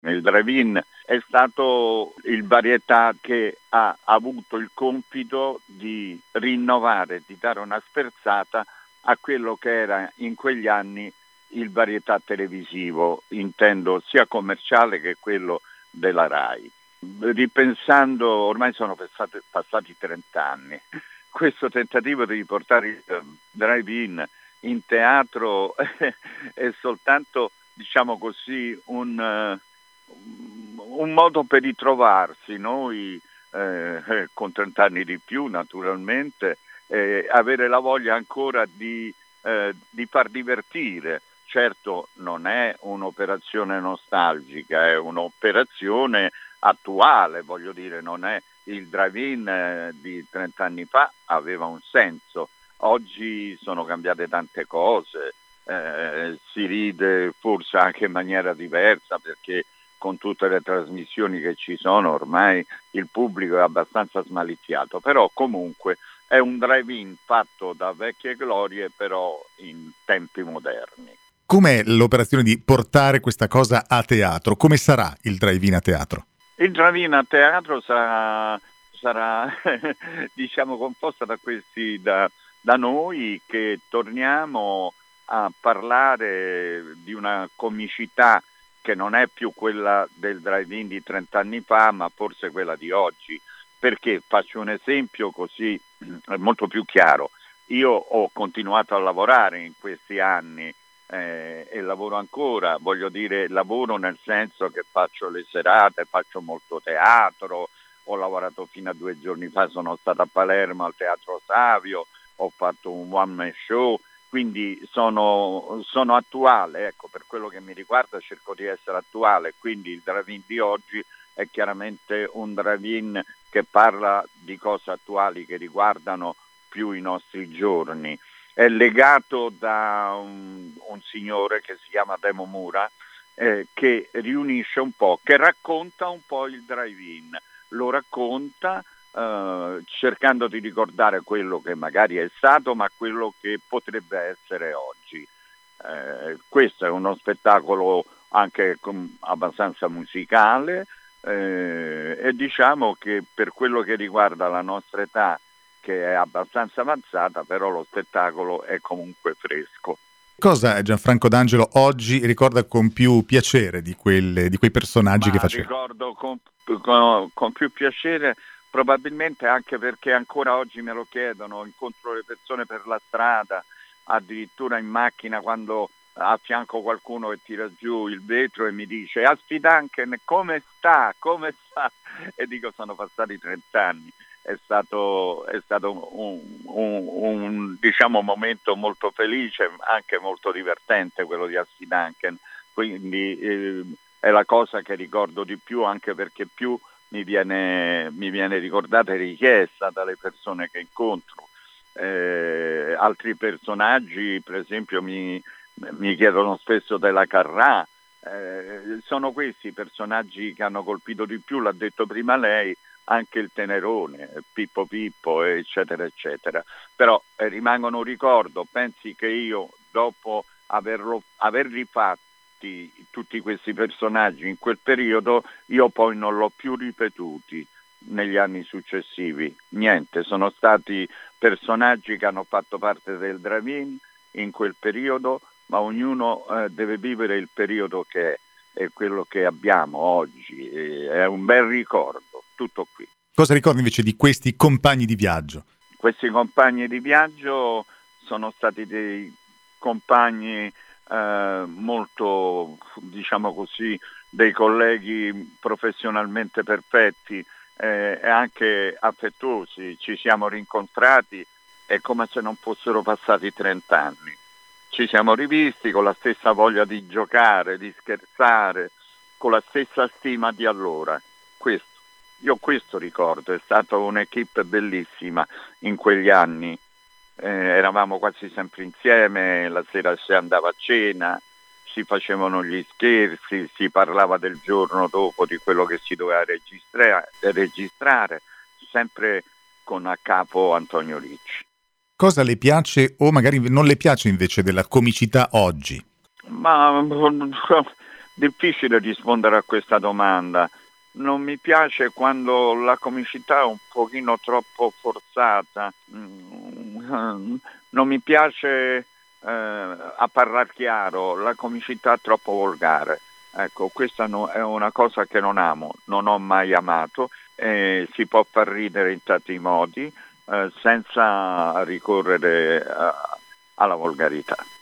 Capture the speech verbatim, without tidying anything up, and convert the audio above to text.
Il drive-in è stato il varietà che ha avuto il compito di rinnovare, di dare una sferzata a quello che era in quegli anni il varietà televisivo, intendo sia commerciale che quello della RAI. Ripensando, ormai sono passati, passati trenta anni, questo tentativo di portare il drive-in in teatro è soltanto, diciamo così, un... un modo per ritrovarsi, noi eh, con trenta anni di più naturalmente, eh, avere la voglia ancora di, eh, di far divertire. Certo non è un'operazione nostalgica, è un'operazione attuale, voglio dire, non è il drive-in eh, di trenta anni fa, aveva un senso. Oggi sono cambiate tante cose, eh, si ride forse anche in maniera diversa perché con tutte le trasmissioni che ci sono ormai il pubblico è abbastanza smaliziato, però comunque è un drive-in fatto da vecchie glorie però in tempi moderni. Com'è l'operazione di portare questa cosa a teatro? Come sarà il drive-in a teatro? Il drive-in a teatro sarà, sarà diciamo composta da questi da, da noi che torniamo a parlare di una comicità che non è più quella del drive-in di trenta anni fa, ma forse quella di oggi. Perché faccio un esempio così è molto più chiaro. Io ho continuato a lavorare in questi anni eh, e lavoro ancora, voglio dire lavoro nel senso che faccio le serate, faccio molto teatro, ho lavorato fino a due giorni fa, sono stato a Palermo al Teatro Savio, ho fatto un one man show, quindi sono, sono attuale, ecco, per quello che mi riguarda cerco di essere attuale, quindi il drive-in di oggi è chiaramente un drive-in che parla di cose attuali che riguardano più i nostri giorni. È legato da un, un signore che si chiama Demo Mura, eh, che riunisce un po', che racconta un po' il drive-in, lo racconta Uh, cercando di ricordare quello che magari è stato ma quello che potrebbe essere oggi. Uh, questo è uno spettacolo anche com- abbastanza musicale uh, e diciamo che per quello che riguarda la nostra età, che è abbastanza avanzata, però lo spettacolo è comunque fresco. Cosa Gianfranco D'Angelo oggi ricorda con più piacere di, quelle, di quei personaggi ma che faceva? Ricordo con, con, con più piacere, probabilmente anche perché ancora oggi me lo chiedono, incontro le persone per la strada, addirittura in macchina quando a fianco qualcuno che tira giù il vetro e mi dice Asfidanken, come sta? Come sta? E dico sono passati trent'anni, è stato, è stato un, un, un diciamo momento molto felice, anche molto divertente quello di Asfidanken, quindi eh, è la cosa che ricordo di più, anche perché più Mi viene, mi viene ricordata e richiesta dalle persone che incontro. Eh, altri personaggi, per esempio, mi, mi chiedono spesso della Carrà. Eh, sono questi personaggi che hanno colpito di più, l'ha detto prima lei, anche il Tenerone, Pippo Pippo, eccetera, eccetera. Però eh, rimangono un ricordo. Pensi che io, dopo averlo, averli fatto, tutti questi personaggi in quel periodo, io poi non l'ho più ripetuti negli anni successivi, niente, sono stati personaggi che hanno fatto parte del drive-in in quel periodo, ma ognuno eh, deve vivere il periodo che è, è quello che abbiamo oggi, è un bel ricordo, tutto qui. Cosa ricordi invece di questi compagni di viaggio? Questi compagni di viaggio sono stati dei compagni Eh, molto, diciamo così, dei colleghi professionalmente perfetti eh, e anche affettuosi. Ci siamo rincontrati, è come se non fossero passati trent'anni. Ci siamo rivisti con la stessa voglia di giocare, di scherzare, con la stessa stima di allora. Questo, io questo ricordo, è stata un'equipe bellissima in quegli anni. Eh, eravamo quasi sempre insieme, la sera si andava a cena, si facevano gli scherzi, si parlava del giorno dopo di quello che si doveva registra- registrare, sempre con a capo Antonio Ricci. Cosa le piace o magari non le piace invece della comicità oggi? Ma difficile rispondere a questa domanda. Non mi piace quando la comicità è un pochino troppo forzata, non mi piace eh, a parlar chiaro, la comicità troppo volgare. Ecco, questa no, è una cosa che non amo, non ho mai amato, eh, si può far ridere in tanti modi eh, senza ricorrere eh, alla volgarità.